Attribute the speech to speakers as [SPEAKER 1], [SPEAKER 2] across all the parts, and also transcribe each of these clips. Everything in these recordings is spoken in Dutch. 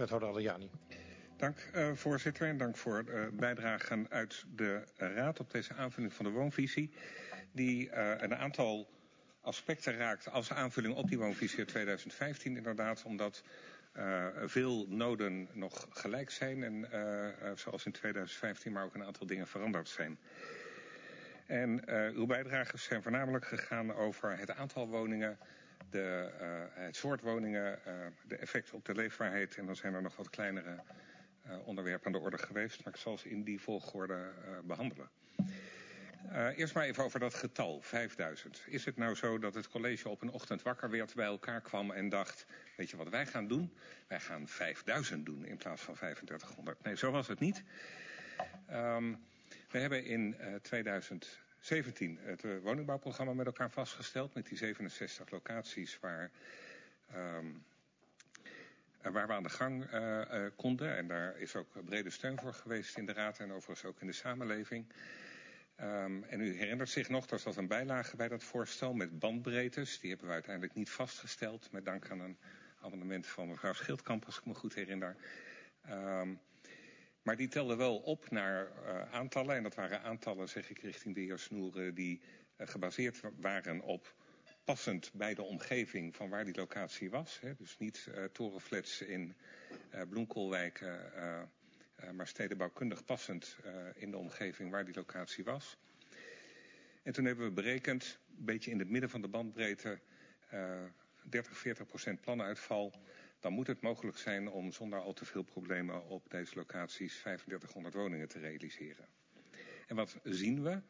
[SPEAKER 1] Wethouder Adriani.
[SPEAKER 2] Dank voorzitter en dank voor bijdragen uit de Raad op deze aanvulling van de woonvisie. Die een aantal aspecten raakt als aanvulling op die woonvisie uit 2015 inderdaad. Omdat veel noden nog gelijk zijn en zoals in 2015 maar ook een aantal dingen veranderd zijn. En uw bijdrages zijn voornamelijk gegaan over het aantal woningen, het soort woningen, de effecten op de leefbaarheid. En dan zijn er nog wat kleinere onderwerpen aan de orde geweest. Maar ik zal ze in die volgorde behandelen. Eerst maar even over dat getal, 5000. Is het nou zo dat het college op een ochtend wakker werd, bij elkaar kwam en dacht, weet je wat wij gaan doen? Wij gaan 5000 doen in plaats van 3500. Nee, zo was het niet. We hebben in 2017 het woningbouwprogramma met elkaar vastgesteld. Met die 67 locaties waar we aan de gang konden. En daar is ook brede steun voor geweest in de Raad en overigens ook in de samenleving. En u herinnert zich nog, er zat een bijlage bij dat voorstel met bandbreedtes. Die hebben we uiteindelijk niet vastgesteld. Met dank aan een amendement van mevrouw Schildkamp, als ik me goed herinner. Maar die telden wel op naar aantallen. En dat waren aantallen, zeg ik, richting de heer Snoeren, die gebaseerd waren op passend bij de omgeving van waar die locatie was. Hè. Dus niet torenflats in bloemkoolwijken, maar stedenbouwkundig passend in de omgeving waar die locatie was. En toen hebben we berekend, een beetje in het midden van de bandbreedte, 30-40% planuitval. Dan moet het mogelijk zijn om zonder al te veel problemen op deze locaties 3500 woningen te realiseren. En wat zien we?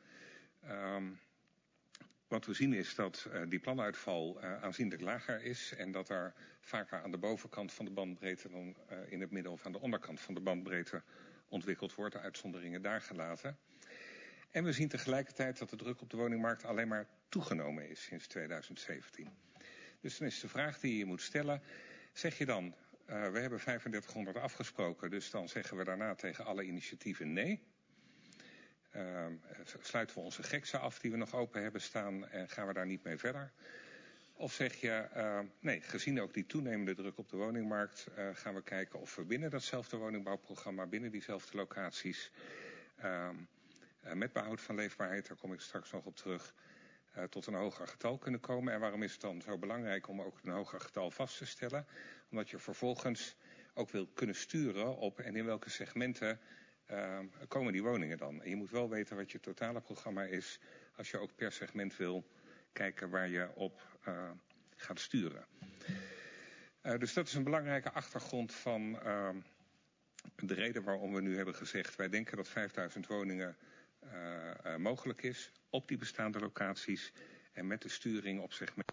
[SPEAKER 2] Wat we zien is dat die planuitval aanzienlijk lager is en dat er vaker aan de bovenkant van de bandbreedte dan in het midden of aan de onderkant van de bandbreedte ontwikkeld wordt, uitzonderingen daar gelaten. En we zien tegelijkertijd dat de druk op de woningmarkt alleen maar toegenomen is sinds 2017. Dus dan is de vraag die je moet stellen, zeg je dan, we hebben 3500 afgesproken, dus dan zeggen we daarna tegen alle initiatieven nee. Sluiten we onze geksen af die we nog open hebben staan en gaan we daar niet mee verder? Of zeg je, nee, gezien ook die toenemende druk op de woningmarkt, gaan we kijken of we binnen datzelfde woningbouwprogramma, binnen diezelfde locaties, met behoud van leefbaarheid, daar kom ik straks nog op terug, tot een hoger getal kunnen komen. En waarom is het dan zo belangrijk om ook een hoger getal vast te stellen? Omdat je vervolgens ook wil kunnen sturen op en in welke segmenten komen die woningen dan. En je moet wel weten wat je totale programma is als je ook per segment wil kijken waar je op gaat sturen. Dus dat is een belangrijke achtergrond van de reden waarom we nu hebben gezegd, wij denken dat 5000 woningen mogelijk is op die bestaande locaties en met de sturing op segmenten.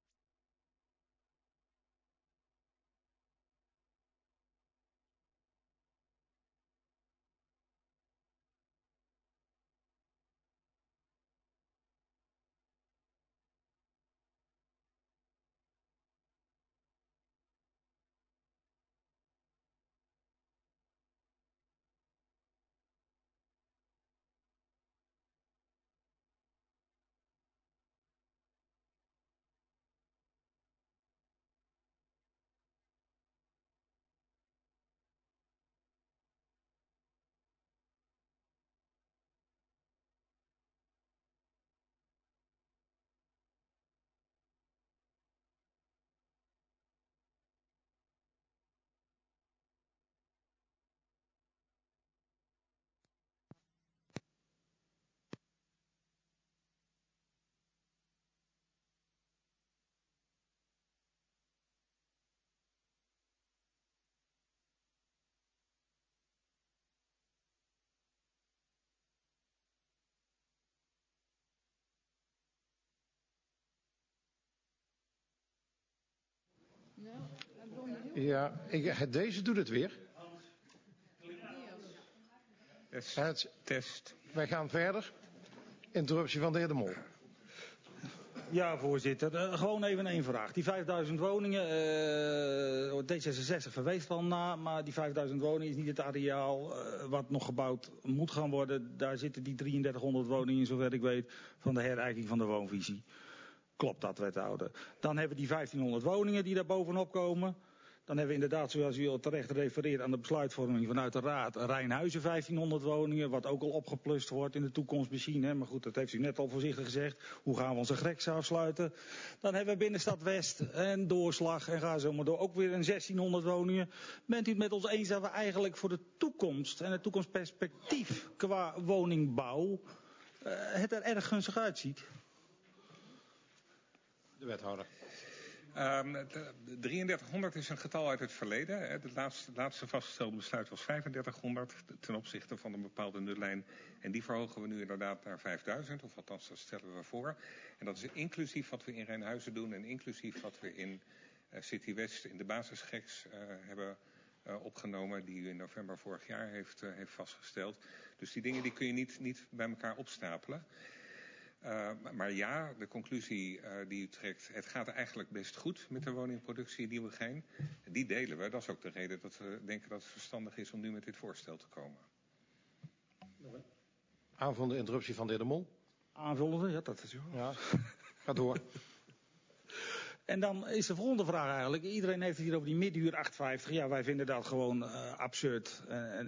[SPEAKER 1] Ja, deze doet het weer.
[SPEAKER 2] Test.
[SPEAKER 1] Wij gaan verder. Interruptie van de heer De Mol.
[SPEAKER 3] Ja, voorzitter. Gewoon even één vraag. Die 5000 woningen, D66 verwees al na, maar die 5000 woningen is niet het areaal wat nog gebouwd moet gaan worden. Daar zitten die 3300 woningen in, zover ik weet, van de herijking van de woonvisie. Klopt dat, wethouder? Dan hebben we die 1500 woningen die daar bovenop komen. Dan hebben we inderdaad, zoals u al terecht refereert aan de besluitvorming vanuit de Raad, Rijnhuizen 1500 woningen, wat ook al opgeplust wordt in de toekomst misschien. Hè. Maar goed, dat heeft u net al voorzichtig gezegd. Hoe gaan we onze Grekse afsluiten? Dan hebben we Binnenstad West en Doorslag en ga zo maar door. Ook weer een 1600 woningen. Bent u het met ons eens dat we eigenlijk voor de toekomst en het toekomstperspectief qua woningbouw het er erg gunstig uitziet?
[SPEAKER 1] De wethouder.
[SPEAKER 2] 3300 is een getal uit het verleden. Het laatste vastgestelde besluit was 3500 ten opzichte van een bepaalde nullijn. En die verhogen we nu inderdaad naar 5000, of althans dat stellen we voor. En dat is inclusief wat we in Rijnhuizen doen en inclusief wat we in City West in de basisgeks hebben opgenomen, die u in november vorig jaar heeft vastgesteld. Dus die dingen die kun je niet bij elkaar opstapelen. Maar ja, de conclusie die u trekt, het gaat eigenlijk best goed met de woningproductie in Nieuwegein. Die delen we. Dat is ook de reden dat we denken dat het verstandig is om nu met dit voorstel te komen.
[SPEAKER 1] Aanvullende interruptie van de heer De Mol.
[SPEAKER 3] Aanvullende, ja, dat is u.
[SPEAKER 1] Ja, ga door.
[SPEAKER 3] En dan is de volgende vraag eigenlijk. Iedereen heeft het hier over die middenhuur 8,50. Ja, wij vinden dat gewoon absurd.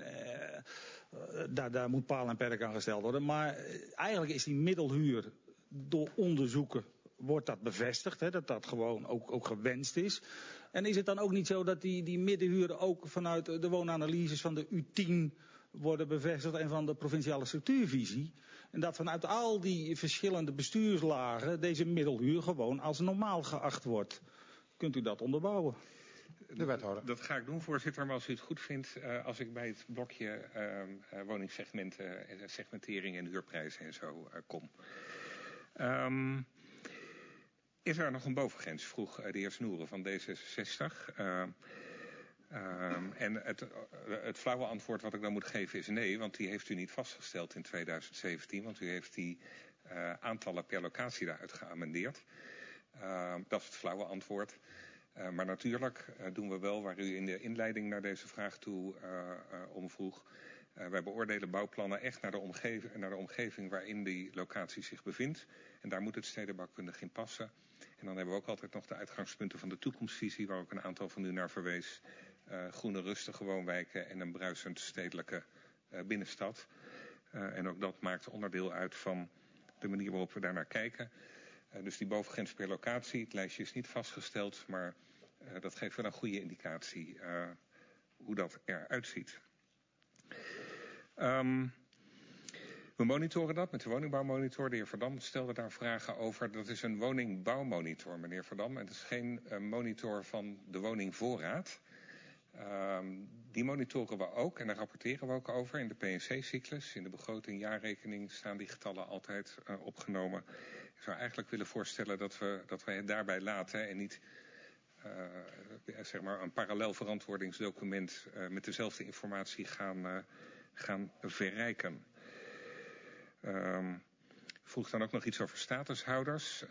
[SPEAKER 3] Daar moet paal en perk aan gesteld worden. Maar eigenlijk is die middelhuur door onderzoeken wordt dat bevestigd. Hè, dat dat gewoon ook gewenst is. En is het dan ook niet zo dat die middenhuren ook vanuit de woonanalyses van de U10 worden bevestigd en van de provinciale structuurvisie? En dat vanuit al die verschillende bestuurslagen deze middelhuur gewoon als normaal geacht wordt. Kunt u dat onderbouwen?
[SPEAKER 1] De wethouder.
[SPEAKER 2] Dat ga ik doen, voorzitter. Maar als u het goed vindt, als ik bij het blokje woningsegmenten, segmentering en huurprijzen en zo kom. Is er nog een bovengrens, vroeg de heer Snoeren van D66. En het flauwe antwoord wat ik dan moet geven is nee, want die heeft u niet vastgesteld in 2017. Want u heeft die aantallen per locatie daaruit geamendeerd. Dat is het flauwe antwoord. Maar natuurlijk doen we wel, waar u in de inleiding naar deze vraag toe om vroeg. Wij beoordelen bouwplannen echt naar de omgeving waarin die locatie zich bevindt. En daar moet het stedenbouwkundig in passen. En dan hebben we ook altijd nog de uitgangspunten van de toekomstvisie, waar ook een aantal van u naar verwees. Groene, rustige woonwijken en een bruisend stedelijke binnenstad. En ook dat maakt onderdeel uit van de manier waarop we daarnaar kijken. Dus die bovengrens per locatie, het lijstje is niet vastgesteld, maar dat geeft wel een goede indicatie hoe dat eruit ziet. We monitoren dat met de woningbouwmonitor. De heer Verdam stelde daar vragen over. Dat is een woningbouwmonitor, meneer Verdam. En het is geen monitor van de woningvoorraad. Die monitoren we ook en daar rapporteren we ook over in de PNC-cyclus. In de begroting jaarrekening staan die getallen altijd opgenomen. Ik zou eigenlijk willen voorstellen dat we het daarbij laten en niet zeg maar een parallel verantwoordingsdocument met dezelfde informatie gaan verrijken. Vroeg dan ook nog iets over statushouders.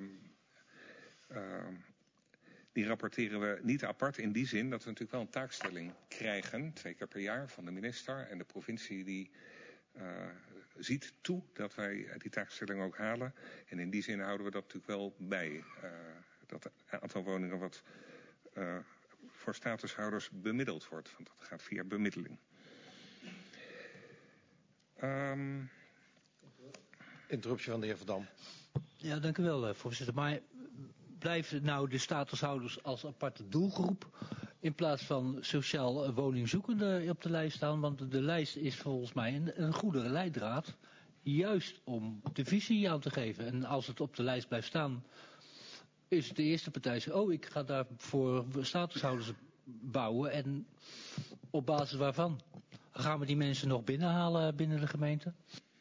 [SPEAKER 2] Die rapporteren we niet apart in die zin dat we natuurlijk wel een taakstelling krijgen, 2 keer per jaar van de minister. En de provincie die ziet toe dat wij die taakstelling ook halen. En in die zin houden we dat natuurlijk wel bij. Dat aantal woningen wat voor statushouders bemiddeld wordt. Want dat gaat via bemiddeling.
[SPEAKER 1] Interruptie van de heer Verdam.
[SPEAKER 4] Ja, dank u wel, voorzitter. Maar blijven nou de statushouders als aparte doelgroep in plaats van sociaal woningzoekenden op de lijst staan? Want de lijst is volgens mij een goede leidraad, juist om de visie aan te geven. En als het op de lijst blijft staan, is het de eerste partij die zegt, oh, ik ga daar voor statushouders bouwen. En op basis waarvan? Gaan we die mensen nog binnenhalen binnen de gemeente?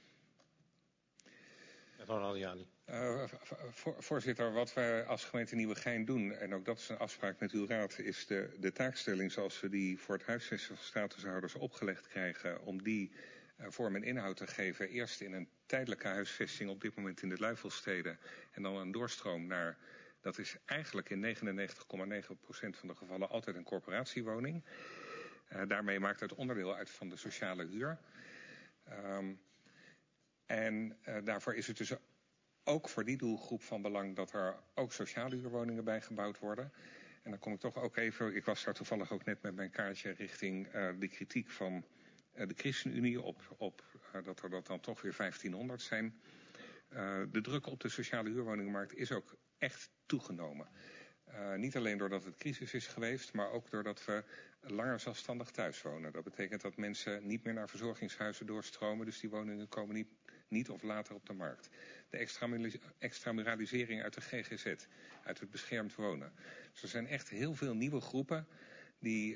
[SPEAKER 2] Voorzitter, wat wij als gemeente Nieuwegein doen, en ook dat is een afspraak met uw raad, is de taakstelling zoals we die voor het huisvesten van statushouders opgelegd krijgen, om die vorm en inhoud te geven. Eerst in een tijdelijke huisvesting, op dit moment in de Luifelsteden, en dan een doorstroom naar, dat is eigenlijk in 99,9% van de gevallen altijd een corporatiewoning. Daarmee maakt het onderdeel uit van de sociale huur. Daarvoor is het dus ook voor die doelgroep van belang dat er ook sociale huurwoningen bij gebouwd worden. En dan kom ik toch ook even, ik was daar toevallig ook net met mijn kaartje richting de kritiek van de ChristenUnie op dat er dat dan toch weer 1500 zijn. De druk op de sociale huurwoningenmarkt is ook echt toegenomen. Niet alleen doordat het crisis is geweest, maar ook doordat we langer zelfstandig thuis wonen. Dat betekent dat mensen niet meer naar verzorgingshuizen doorstromen, dus die woningen komen niet of later op de markt. De extramuralisering uit de GGZ, uit het beschermd wonen. Dus er zijn echt heel veel nieuwe groepen die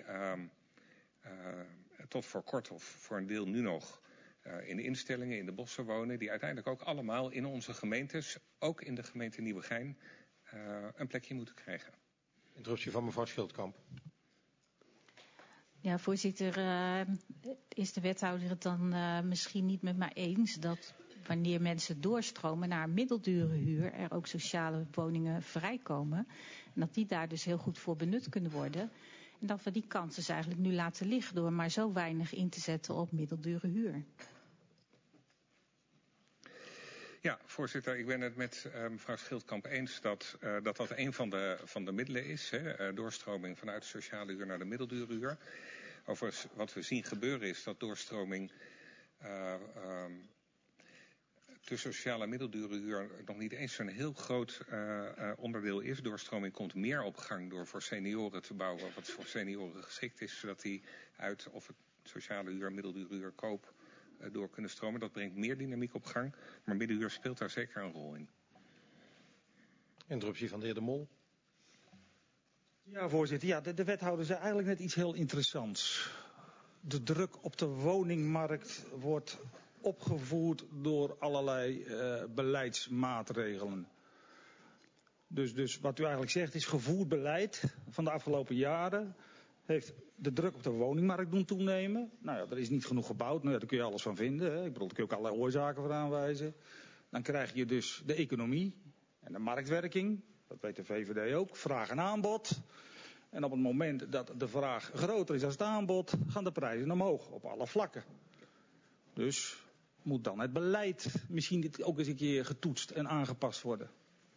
[SPEAKER 2] tot voor kort of voor een deel nu nog in de instellingen, in de bossen wonen, die uiteindelijk ook allemaal in onze gemeentes, ook in de gemeente Nieuwegein, een plekje moeten krijgen.
[SPEAKER 1] Interruptie van mevrouw Schildkamp.
[SPEAKER 5] Ja, voorzitter, is de wethouder het dan misschien niet met mij eens dat wanneer mensen doorstromen naar middeldure huur, er ook sociale woningen vrijkomen. En dat die daar dus heel goed voor benut kunnen worden. En dat we die kansen dus eigenlijk nu laten liggen door maar zo weinig in te zetten op middeldure huur.
[SPEAKER 2] Ja, voorzitter, ik ben het met mevrouw Schildkamp eens dat dat een van de middelen is. Doorstroming vanuit de sociale huur naar de middeldure huur. Overigens, wat we zien gebeuren is dat doorstroming tussen sociale en middeldure huur nog niet eens zo'n heel groot onderdeel is. Doorstroming komt meer op gang door voor senioren te bouwen wat voor senioren geschikt is, zodat die uit of het sociale huur, middeldure huur, koop door kunnen stromen. Dat brengt meer dynamiek op gang, maar middenhuur speelt daar zeker een rol in.
[SPEAKER 1] Interruptie van de heer De Mol.
[SPEAKER 3] Ja, voorzitter. Ja, de wethouder zei eigenlijk net iets heel interessants. De druk op de woningmarkt wordt opgevoerd door allerlei beleidsmaatregelen. Dus wat u eigenlijk zegt is gevoerd beleid van de afgelopen jaren heeft de druk op de woningmarkt doen toenemen. Nou ja, er is niet genoeg gebouwd. Nou ja, daar kun je alles van vinden. Hè. Ik bedoel, daar kun je ook allerlei oorzaken voor aanwijzen. Dan krijg je dus de economie en de marktwerking. Dat weet de VVD ook. Vraag en aanbod. En op het moment dat de vraag groter is dan het aanbod, gaan de prijzen omhoog op alle vlakken. Dus moet dan het beleid misschien ook eens een keer getoetst en aangepast worden.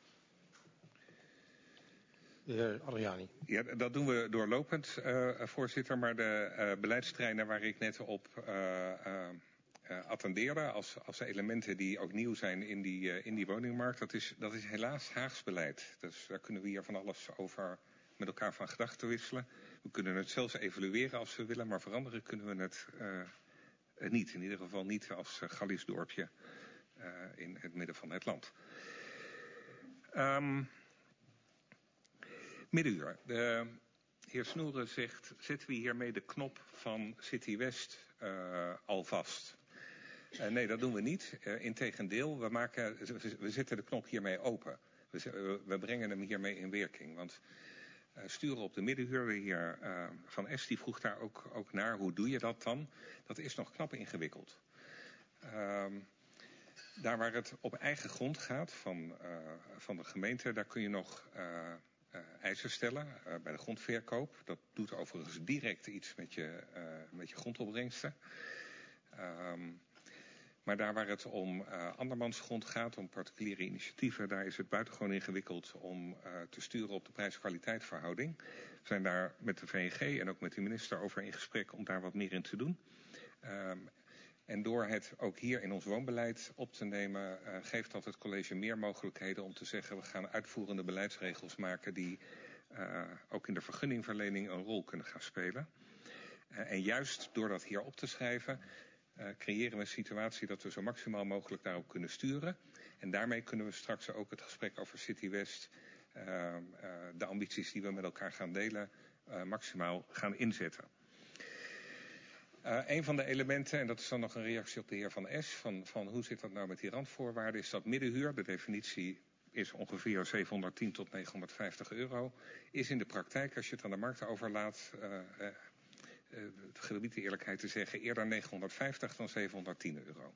[SPEAKER 1] De heer Adriani.
[SPEAKER 2] Ja, dat doen we doorlopend, voorzitter. Maar de beleidsterreinen waar ik net op attendeerde als elementen die ook nieuw zijn in die woningmarkt, dat is helaas Haags beleid. Dus daar kunnen we hier van alles over met elkaar van gedachten wisselen. We kunnen het zelfs evalueren als we willen, maar veranderen kunnen we het niet. In ieder geval niet als Gallisch dorpje in het midden van het land. Middenhuur. De heer Snoeren zegt, zetten we hiermee de knop van City West al vast? Nee, dat doen we niet. Integendeel, we zetten de knop hiermee open. We brengen hem hiermee in werking. Want sturen op de middenhuur, de heer Van Es, die vroeg daar ook naar, hoe doe je dat dan? Dat is nog knap ingewikkeld. Daar waar het op eigen grond gaat van de gemeente, daar kun je nog eisen stellen bij de grondverkoop. Dat doet overigens direct iets met je grondopbrengsten. Maar daar waar het om andermans grond gaat, om particuliere initiatieven, daar is het buitengewoon ingewikkeld om te sturen op de prijs-kwaliteitverhouding. We zijn daar met de VNG en ook met de minister over in gesprek om daar wat meer in te doen. En door het ook hier in ons woonbeleid op te nemen, geeft dat het college meer mogelijkheden om te zeggen, we gaan uitvoerende beleidsregels maken die ook in de vergunningverlening een rol kunnen gaan spelen. En juist door dat hier op te schrijven, creëren we een situatie dat we zo maximaal mogelijk daarop kunnen sturen. En daarmee kunnen we straks ook het gesprek over City West, de ambities die we met elkaar gaan delen, maximaal gaan inzetten. Een van de elementen, en dat is dan nog een reactie op de heer Van Es, van hoe zit dat nou met die randvoorwaarden, is dat middenhuur, de definitie is ongeveer 710 tot 950 euro, is in de praktijk, als je het aan de markt overlaat, het gebied de eerlijkheid te zeggen, eerder 950 dan 710 euro.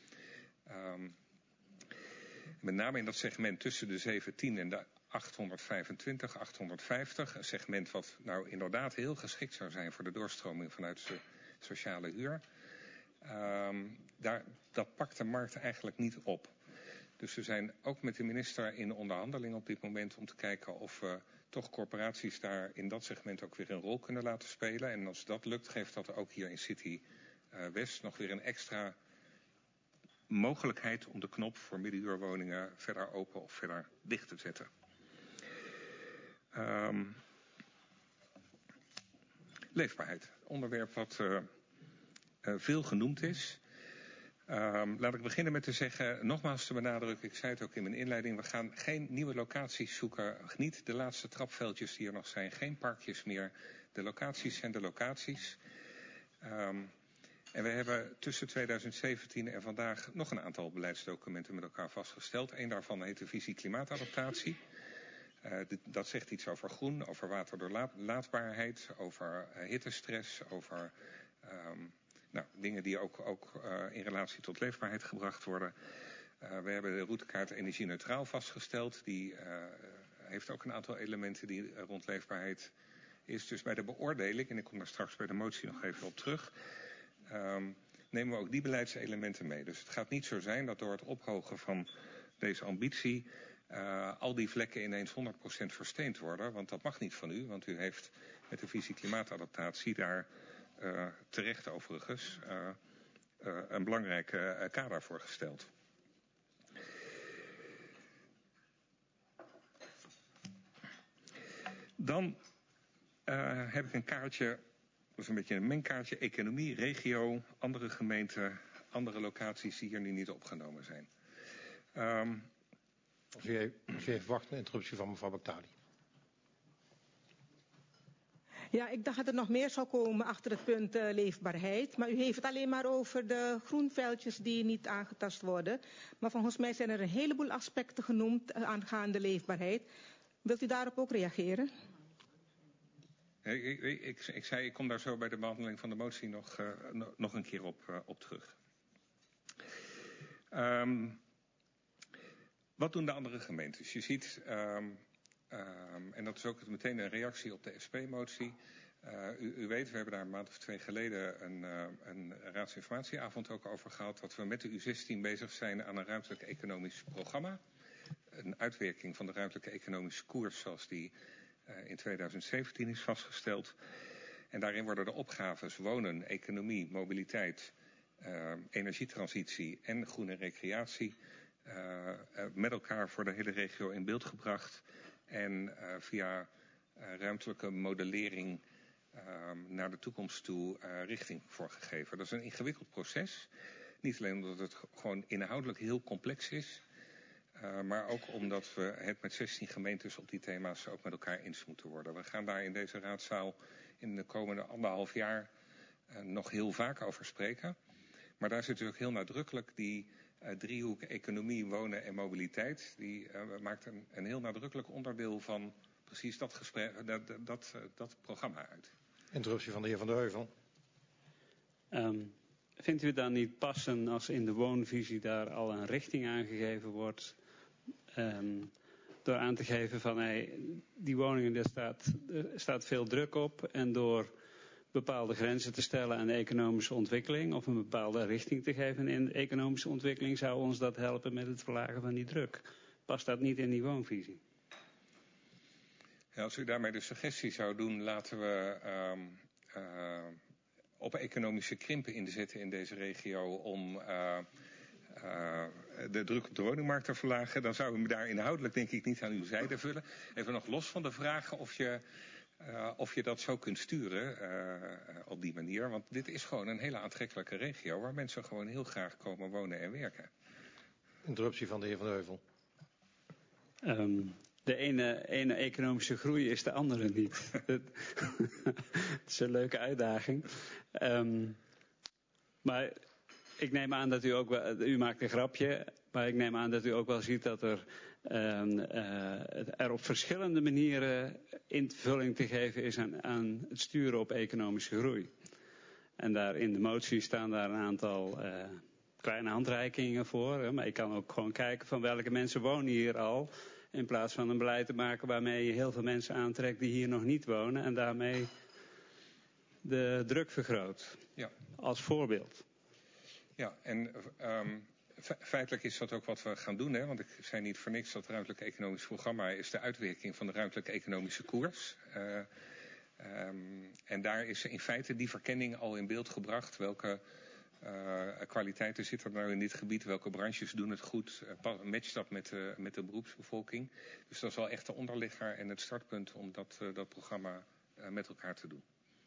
[SPEAKER 2] Met name in dat segment tussen de 710 en de 825, 850, een segment wat nou inderdaad heel geschikt zou zijn voor de doorstroming vanuit de sociale huur. Dat pakt de markt eigenlijk niet op. Dus we zijn ook met de minister in onderhandeling op dit moment om te kijken of we toch corporaties daar in dat segment ook weer een rol kunnen laten spelen. En als dat lukt, geeft dat ook hier in City West nog weer een extra mogelijkheid om de knop voor middenhuurwoningen verder open of verder dicht te zetten. Leefbaarheid, onderwerp wat veel genoemd is. Laat ik beginnen met te zeggen, nogmaals te benadrukken, ik zei het ook in mijn inleiding, we gaan geen nieuwe locaties zoeken, niet de laatste trapveldjes die er nog zijn, geen parkjes meer. De locaties zijn de locaties. En we hebben tussen 2017 en vandaag nog een aantal beleidsdocumenten met elkaar vastgesteld. Eén daarvan heet de visie klimaatadaptatie. Dat zegt iets over groen, over waterdoorlaatbaarheid, over hittestress, over dingen die ook in relatie tot leefbaarheid gebracht worden. We hebben de routekaart energie-neutraal vastgesteld. Die heeft ook een aantal elementen die rond leefbaarheid is. Dus bij de beoordeling, en ik kom daar straks bij de motie nog even op terug, nemen we ook die beleidselementen mee. Dus het gaat niet zo zijn dat door het ophogen van deze ambitie al die vlekken ineens 100% versteend worden. Want dat mag niet van u, want u heeft met de visie klimaatadaptatie daar terecht overigens een belangrijke kader voor gesteld. Dan heb ik een kaartje, dat is een beetje een mengkaartje, economie, regio, andere gemeenten, andere locaties die hier nu niet opgenomen zijn.
[SPEAKER 1] Als u even wacht, een interruptie van mevrouw Baghdadi.
[SPEAKER 6] Ja, ik dacht dat er nog meer zou komen achter het punt leefbaarheid. Maar u heeft het alleen maar over de groenveldjes die niet aangetast worden. Maar volgens mij zijn er een heleboel aspecten genoemd aangaande leefbaarheid. Wilt u daarop ook reageren?
[SPEAKER 2] Ik zei, ik kom daar zo bij de behandeling van de motie nog een keer op terug. Wat doen de andere gemeentes? Je ziet, en dat is ook meteen een reactie op de SP-motie. U weet, we hebben daar een maand of 2 geleden een raadsinformatieavond ook over gehad. Dat we met de U16 bezig zijn aan een ruimtelijk economisch programma. Een uitwerking van de ruimtelijke economische koers zoals die in 2017 is vastgesteld. En daarin worden de opgaves wonen, economie, mobiliteit, energietransitie en groene recreatie met elkaar voor de hele regio in beeld gebracht. En via ruimtelijke modellering naar de toekomst toe richting voorgegeven. Dat is een ingewikkeld proces. Niet alleen omdat het gewoon inhoudelijk heel complex is. Maar ook omdat we het met 16 gemeentes op die thema's ook met elkaar eens moeten worden. We gaan daar in deze raadzaal in de komende 1,5 jaar nog heel vaak over spreken. Maar daar zit natuurlijk heel nadrukkelijk die driehoek economie, wonen en mobiliteit. Die maakt een heel nadrukkelijk onderdeel van precies dat gesprek, dat programma uit.
[SPEAKER 1] Interruptie van de heer Van der Heuvel.
[SPEAKER 7] Vindt u dan niet passen als in de woonvisie daar al een richting aangegeven wordt? Door aan te geven van die woningen, daar staat veel druk op. En door bepaalde grenzen te stellen aan de economische ontwikkeling of een bepaalde richting te geven in de economische ontwikkeling zou ons dat helpen met het verlagen van die druk. Past dat niet in die woonvisie?
[SPEAKER 2] Ja, als u daarmee de suggestie zou doen, laten we op economische krimpen inzetten in deze regio om de druk op de woningmarkt te verlagen, dan zou u me daar inhoudelijk denk ik niet aan uw zijde vullen. Even nog los van de vraag of je dat zo kunt sturen op die manier. Want dit is gewoon een hele aantrekkelijke regio waar mensen gewoon heel graag komen wonen en werken.
[SPEAKER 1] Interruptie van de heer Van der Heuvel.
[SPEAKER 7] De ene economische groei is de andere niet. Het is een leuke uitdaging. Maar ik neem aan dat u ook wel, u maakt een grapje, maar ik neem aan dat u ook wel ziet dat er op verschillende manieren invulling te geven is aan het sturen op economische groei. En daar in de motie staan daar een aantal kleine handreikingen voor. Maar ik kan ook gewoon kijken van welke mensen wonen hier al. In plaats van een beleid te maken waarmee je heel veel mensen aantrekt die hier nog niet wonen. En daarmee de druk vergroot.
[SPEAKER 2] Ja.
[SPEAKER 7] Als voorbeeld.
[SPEAKER 2] Ja, en feitelijk is dat ook wat we gaan doen. Hè? Want ik zei niet voor niks dat ruimtelijk economisch programma is de uitwerking van de ruimtelijke economische koers. En daar is in feite die verkenning al in beeld gebracht. Welke kwaliteiten zitten er nou in dit gebied? Welke branches doen het goed? Matcht dat met de beroepsbevolking? Dus dat is wel echt de onderligger en het startpunt om dat programma met elkaar te doen.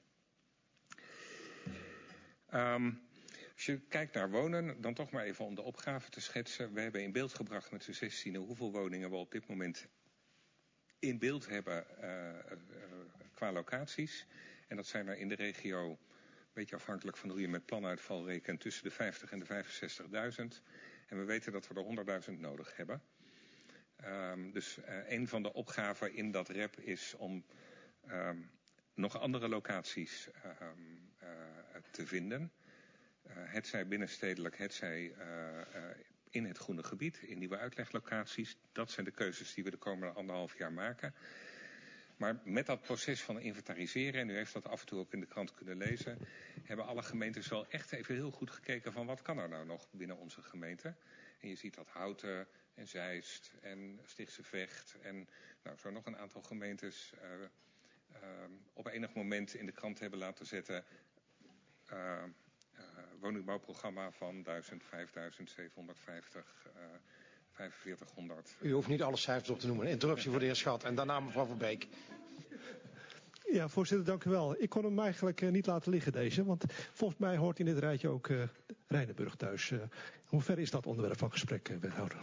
[SPEAKER 2] Als je kijkt naar wonen, dan toch maar even om de opgave te schetsen. We hebben in beeld gebracht met z'n 16e hoeveel woningen we op dit moment in beeld hebben qua locaties. En dat zijn er in de regio, een beetje afhankelijk van hoe je met planuitval rekent, tussen de 50 en de 65.000. En we weten dat we er 100.000 nodig hebben. Dus een van de opgaven in dat rep is om nog andere locaties te vinden. Hetzij binnenstedelijk, hetzij in het groene gebied, in nieuwe uitleglocaties. Dat zijn de keuzes die we de komende 1,5 jaar maken. Maar met dat proces van inventariseren, en u heeft dat af en toe ook in de krant kunnen lezen, hebben alle gemeentes wel echt even heel goed gekeken van wat kan er nou nog binnen onze gemeente. En je ziet dat Houten en Zeist en Stichtse Vecht en nou, zo nog een aantal gemeentes op enig moment in de krant hebben laten zetten woningbouwprogramma van 1000, 5000, 750, 4500.
[SPEAKER 1] U hoeft niet alle cijfers op te noemen. Een interruptie voor de heer Schat en daarna mevrouw Verbeek.
[SPEAKER 8] Ja, voorzitter, dank u wel. Ik kon hem eigenlijk niet laten liggen deze, want volgens mij hoort in dit rijtje ook Rijnenburg thuis. Hoe ver is dat onderwerp van gesprek, wethouder?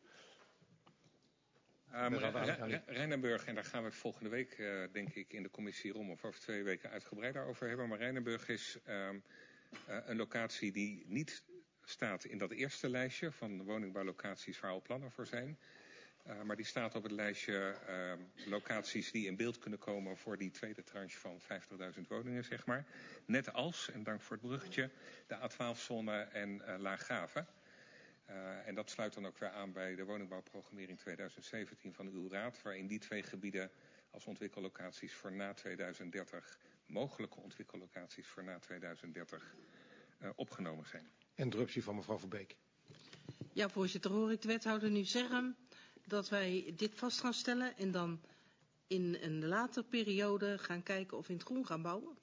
[SPEAKER 2] Rijnenburg, en daar gaan we het volgende week denk ik in de commissie Rom of over 2 weken uitgebreider over hebben. Maar Rijnenburg is een locatie die niet staat in dat eerste lijstje van woningbouwlocaties waar al plannen voor zijn. Maar die staat op het lijstje locaties die in beeld kunnen komen voor die tweede tranche van 50.000 woningen, zeg maar. Net als, en dank voor het bruggetje, de A12-zone en Laaggraven. En dat sluit dan ook weer aan bij de woningbouwprogrammering 2017 van uw raad, waarin die 2 gebieden als ontwikkellocaties voor na 2030, mogelijke ontwikkellocaties voor na 2030, opgenomen zijn.
[SPEAKER 1] Interruptie van mevrouw Verbeek.
[SPEAKER 9] Ja, voorzitter, hoor ik de wethouder nu zeggen dat wij dit vast gaan stellen en dan in een later periode gaan kijken of we in het groen gaan bouwen?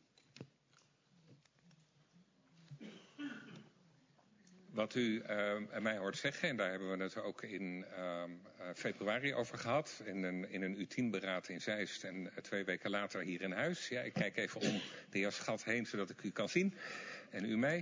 [SPEAKER 2] Wat u mij hoort zeggen, en daar hebben we het ook in februari over gehad, in een U10-beraad in Zeist en 2 weken later hier in huis. Ja, ik kijk even om de heer Schat heen, zodat ik u kan zien, en u mij.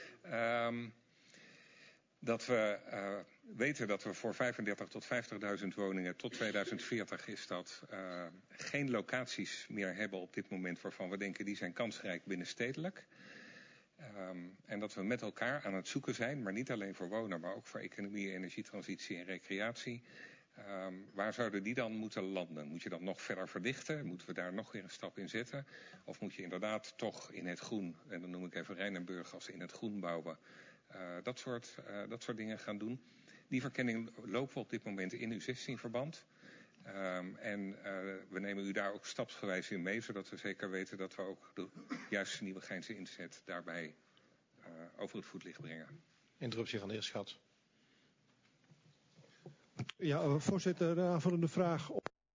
[SPEAKER 2] Dat we weten dat we voor 35.000 tot 50.000 woningen tot 2040 is dat geen locaties meer hebben op dit moment waarvan we denken die zijn kansrijk binnenstedelijk. En dat we met elkaar aan het zoeken zijn, maar niet alleen voor wonen, maar ook voor economie, energietransitie en recreatie. Waar zouden die dan moeten landen? Moet je dat nog verder verdichten? Moeten we daar nog weer een stap in zetten? Of moet je inderdaad toch in het groen, en dan noem ik even Rijnenburg als in het groen bouwen, dat soort dingen gaan doen? Die verkenning lopen we op dit moment in U16-verband. En we nemen u daar ook stapsgewijs in mee, zodat we zeker weten dat we ook de juiste Nieuwegeinse inzet daarbij over het voetlicht brengen.
[SPEAKER 1] Interruptie van de heer Schat.
[SPEAKER 8] Ja, voorzitter, een aanvullende vraag.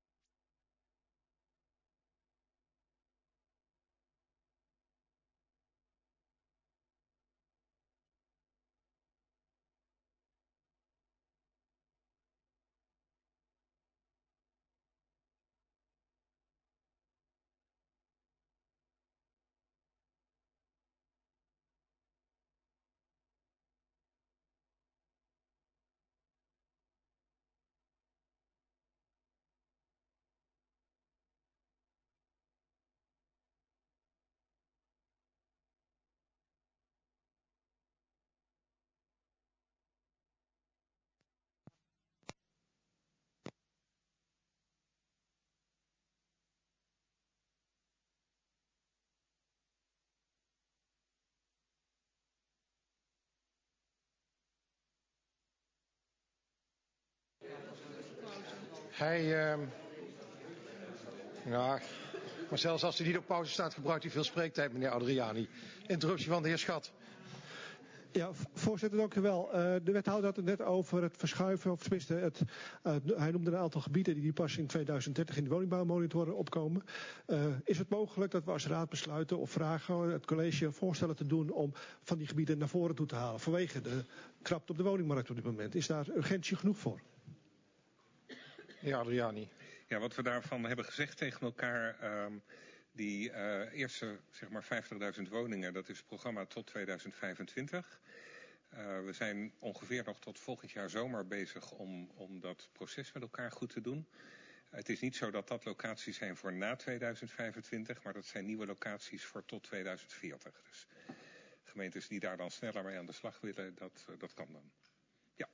[SPEAKER 1] Ja, maar zelfs als hij niet op pauze staat, gebruikt hij veel spreektijd, meneer Adriani. Interruptie van de heer Schat.
[SPEAKER 8] Ja, voorzitter, dank u wel. De wethouder had het net over het verschuiven, of tenminste, hij noemde een aantal gebieden die pas in 2030 in de woningbouwmonitor opkomen. Is het mogelijk dat we als raad besluiten of vragen het college voorstellen te doen om van die gebieden naar voren toe te halen vanwege de krapte op de woningmarkt op dit moment? Is daar urgentie genoeg voor?
[SPEAKER 1] Ja, Adriani.
[SPEAKER 2] Ja, wat we daarvan hebben gezegd tegen elkaar, die eerste zeg maar 50.000 woningen, dat is het programma tot 2025. We zijn ongeveer nog tot volgend jaar zomer bezig om dat proces met elkaar goed te doen. Het is niet zo dat dat locaties zijn voor na 2025, maar dat zijn nieuwe locaties voor tot 2040. Dus gemeentes die daar dan sneller mee aan de slag willen, dat kan dan. Ja.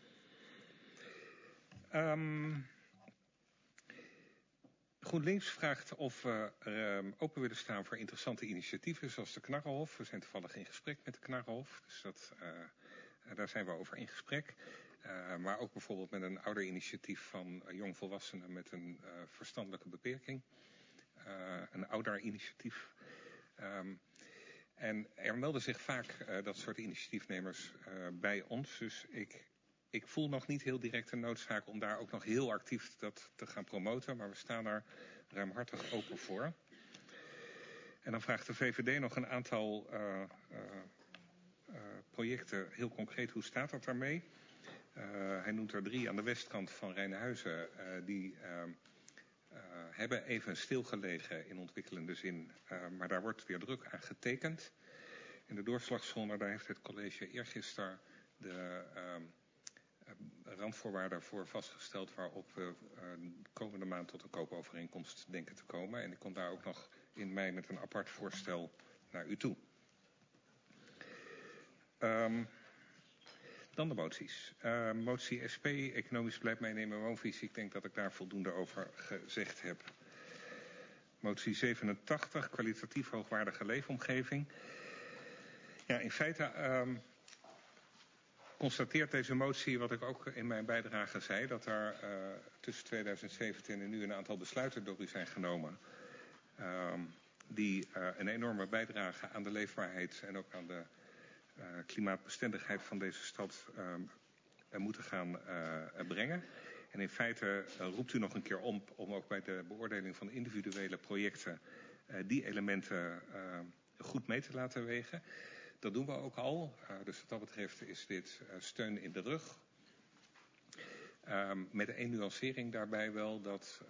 [SPEAKER 2] GroenLinks vraagt of we open willen staan voor interessante initiatieven zoals de Knarrenhof. We zijn toevallig in gesprek met de Knarrenhof, dus daar zijn we over in gesprek. Maar ook bijvoorbeeld met een ouderinitiatief van jongvolwassenen met een verstandelijke beperking. Een ouderinitiatief. En er melden zich vaak dat soort initiatiefnemers bij ons. Dus ik voel nog niet heel direct een noodzaak om daar ook nog heel actief dat te gaan promoten. Maar we staan daar ruimhartig open voor. En dan vraagt de VVD nog een aantal projecten heel concreet. Hoe staat dat daarmee? Hij noemt er 3 aan de westkant van Rijnhuizen. Die hebben even stilgelegen in ontwikkelende zin. Maar daar wordt weer druk aan getekend. In de doorslagzone, daar heeft het college eergisteren de randvoorwaarden voor vastgesteld waarop we de komende maand tot een koopovereenkomst denken te komen. En ik kom daar ook nog in mei met een apart voorstel naar u toe. Dan de moties. Motie SP, economisch beleid meenemen en woonvisie. Ik denk dat ik daar voldoende over gezegd heb. Motie 87, kwalitatief hoogwaardige leefomgeving. Ja, in feite constateert deze motie, wat ik ook in mijn bijdrage zei, dat er tussen 2017 en nu een aantal besluiten door u zijn genomen. Die een enorme bijdrage aan de leefbaarheid en ook aan de klimaatbestendigheid van deze stad moeten gaan brengen. En in feite roept u nog een keer om ook bij de beoordeling van individuele projecten die elementen goed mee te laten wegen. Dat doen we ook al. Dus wat dat betreft is dit steun in de rug. Met één nuancering daarbij wel dat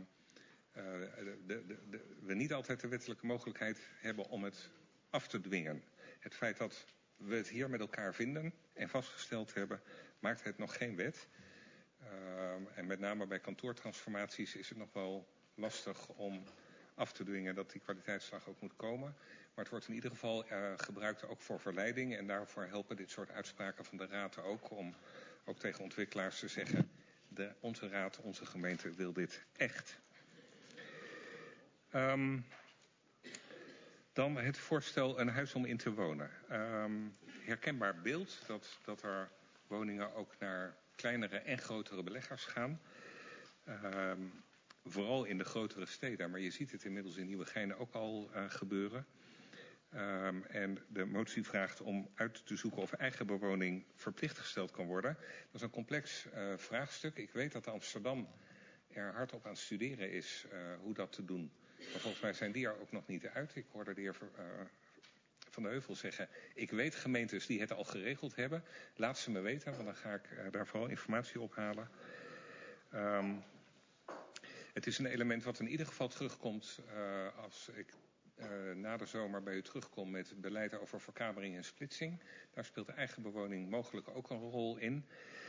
[SPEAKER 2] we niet altijd de wettelijke mogelijkheid hebben om het af te dwingen. Het feit dat we het hier met elkaar vinden en vastgesteld hebben, maakt het nog geen wet. En met name bij kantoortransformaties is het nog wel lastig om af te dwingen dat die kwaliteitsslag ook moet komen. Maar het wordt in ieder geval gebruikt ook voor verleiding. En daarvoor helpen dit soort uitspraken van de raad ook om ook tegen ontwikkelaars te zeggen, onze raad, onze gemeente wil dit echt. Dan het voorstel een huis om in te wonen. Herkenbaar beeld dat er woningen ook naar kleinere en grotere beleggers gaan. Vooral in de grotere steden, maar je ziet het inmiddels in Nieuwegein ook al gebeuren. En de motie vraagt om uit te zoeken of eigen bewoning verplicht gesteld kan worden. Dat is een complex vraagstuk. Ik weet dat Amsterdam er hard op aan het studeren is hoe dat te doen. Maar volgens mij zijn die er ook nog niet uit. Ik hoorde de heer Van de Heuvel zeggen, ik weet gemeentes die het al geregeld hebben. Laat ze me weten, want dan ga ik daar vooral informatie ophalen. Het is een element wat in ieder geval terugkomt als ik na de zomer bij u terugkom met beleid over verkamering en splitsing. Daar speelt de eigen bewoning mogelijk ook een rol in.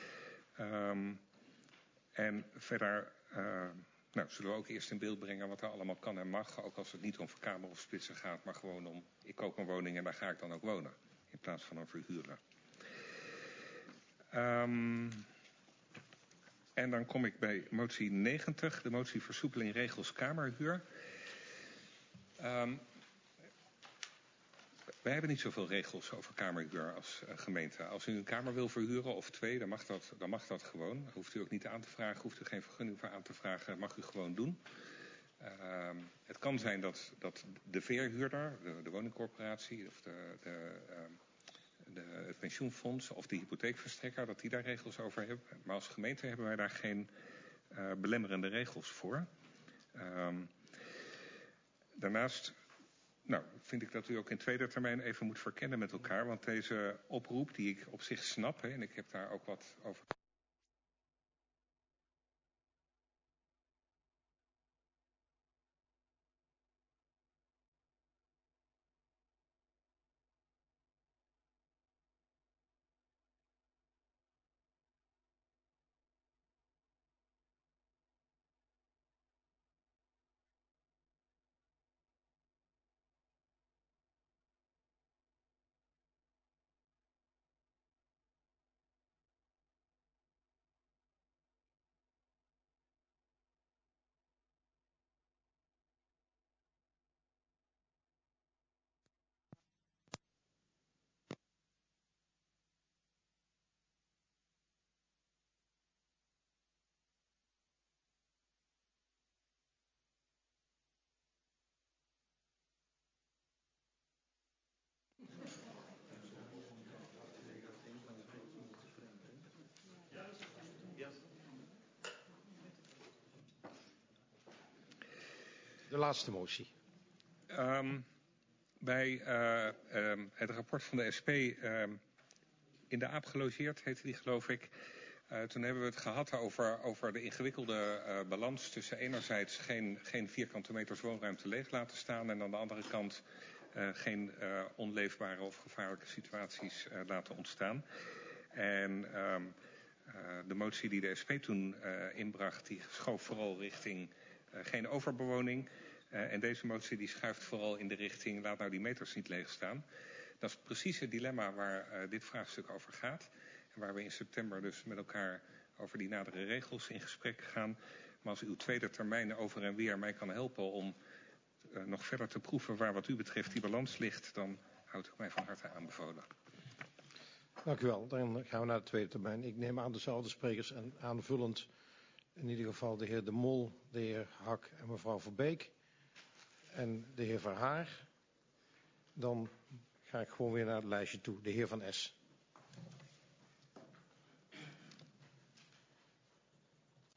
[SPEAKER 2] En verder zullen we ook eerst in beeld brengen wat er allemaal kan en mag. Ook als het niet om verkameren of splitsen gaat, maar gewoon om ik koop een woning en daar ga ik dan ook wonen. In plaats van een verhuren. En dan kom ik bij motie 90, de motie versoepeling regels kamerhuur. Wij hebben niet zoveel regels over kamerhuur als gemeente. Als u een kamer wil verhuren of 2, dan mag dat gewoon. Hoeft u ook niet aan te vragen, hoeft u geen vergunning voor aan te vragen, mag u gewoon doen. Het kan zijn dat de verhuurder, de woningcorporatie of het pensioenfonds of de hypotheekverstrekker, dat die daar regels over hebben. Maar als gemeente hebben wij daar geen belemmerende regels voor. Daarnaast vind ik dat u ook in tweede termijn even moet verkennen met elkaar. Want deze oproep, die ik op zich snap, en ik heb daar ook wat over.
[SPEAKER 1] De laatste motie.
[SPEAKER 2] Bij het rapport van de SP in de AAP gelogeerd, heette die geloof ik. Toen hebben we het gehad over de ingewikkelde balans tussen enerzijds geen vierkante meters woonruimte leeg laten staan en aan de andere kant geen onleefbare of gevaarlijke situaties laten ontstaan. En de motie die de SP toen inbracht, die schoof vooral richting geen overbewoning. En deze motie die schuift vooral in de richting, laat nou die meters niet leeg staan. Dat is precies het dilemma waar dit vraagstuk over gaat. En waar we in september dus met elkaar over die nadere regels in gesprek gaan. Maar als uw tweede termijn over en weer mij kan helpen om nog verder te proeven waar wat u betreft die balans ligt, dan houd ik mij van harte aanbevolen.
[SPEAKER 1] Dank u wel. Dan gaan we naar de tweede termijn. Ik neem aan dezelfde sprekers en aanvullend in ieder geval de heer De Mol, de heer Hak en mevrouw Verbeek en de heer Verhaar. Dan ga ik gewoon weer naar het lijstje toe. De heer Van Es.